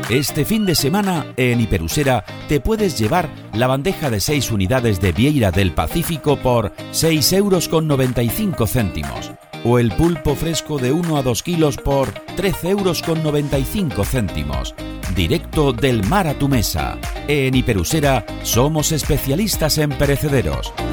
Este fin de semana, en Hiperusera, te puedes llevar la bandeja de 6 unidades de Vieira del Pacífico por 6,95 € o el pulpo fresco de 1 a 2 kilos por 13,95 €. Directo del mar a tu mesa. En Hiperusera somos especialistas en perecederos.